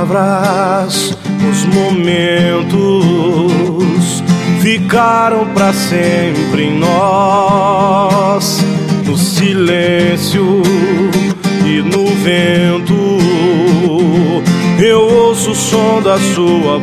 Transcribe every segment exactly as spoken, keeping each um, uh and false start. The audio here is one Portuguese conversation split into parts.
palavras, os momentos ficaram pra sempre em nós, no silêncio e no vento. Eu ouço o som da sua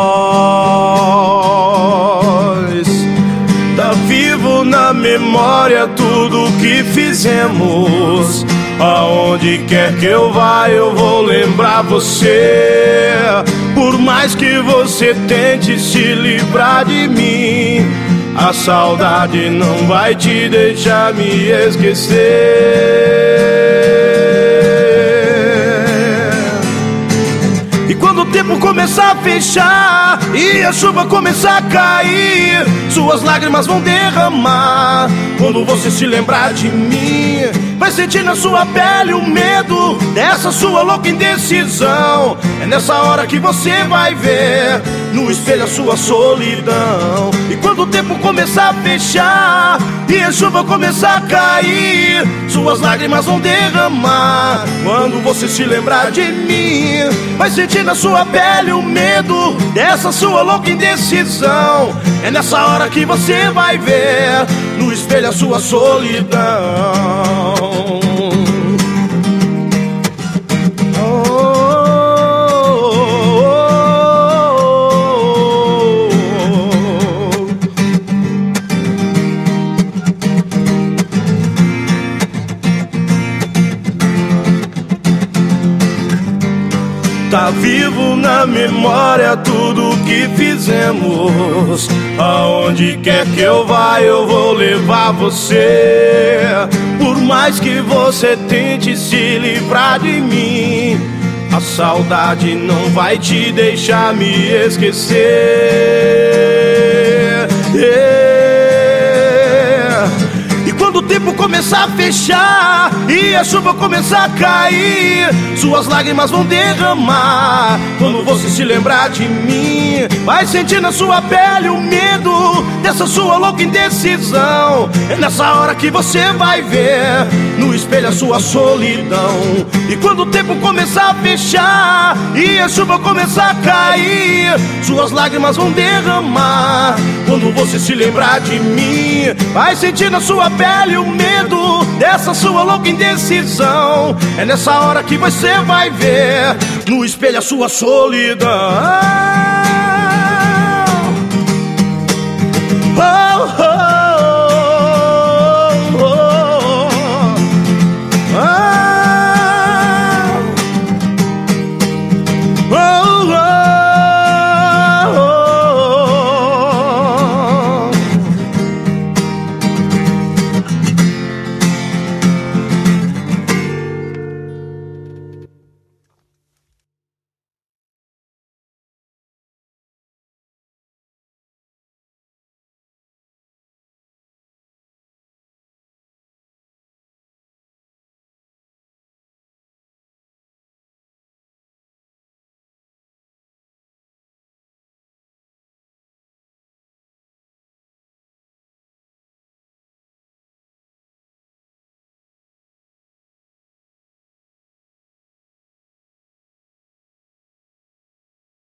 voz. Tá vivo na memória tudo que fizemos. Aonde quer que eu vá, eu vou lembrar você. Por mais que você tente se livrar de mim, a saudade não vai te deixar me esquecer. E quando o tempo começar a fechar e a chuva começar a cair, suas lágrimas vão derramar. Quando você se lembrar de mim, vai sentir na sua pele o medo dessa sua louca indecisão. É nessa hora que você vai ver no espelho a sua solidão. E quando o tempo começar a fechar e a chuva começar a cair, suas lágrimas vão derramar. Quando você se lembrar de mim, vai sentir na sua pele o medo dessa sua louca indecisão. É nessa hora que você vai ver no espelho a sua solidão. Tá vivo na memória tudo que fizemos. Aonde quer que eu vá, eu vou levar você. Por mais que você tente se livrar de mim, a saudade não vai te deixar me esquecer. Yeah. E quando o tempo começar a fechar e a chuva começar a cair, suas lágrimas vão derramar. Quando você se lembrar de mim, vai sentir na sua pele o medo dessa sua louca indecisão. É nessa hora que você vai ver no espelho a sua solidão. E quando o tempo começar a fechar e a chuva começar a cair, suas lágrimas vão derramar. Quando você se lembrar de mim, vai sentir na sua pele o medo dessa sua louca indecisão. É nessa hora que você vai ver no espelho a sua solidão.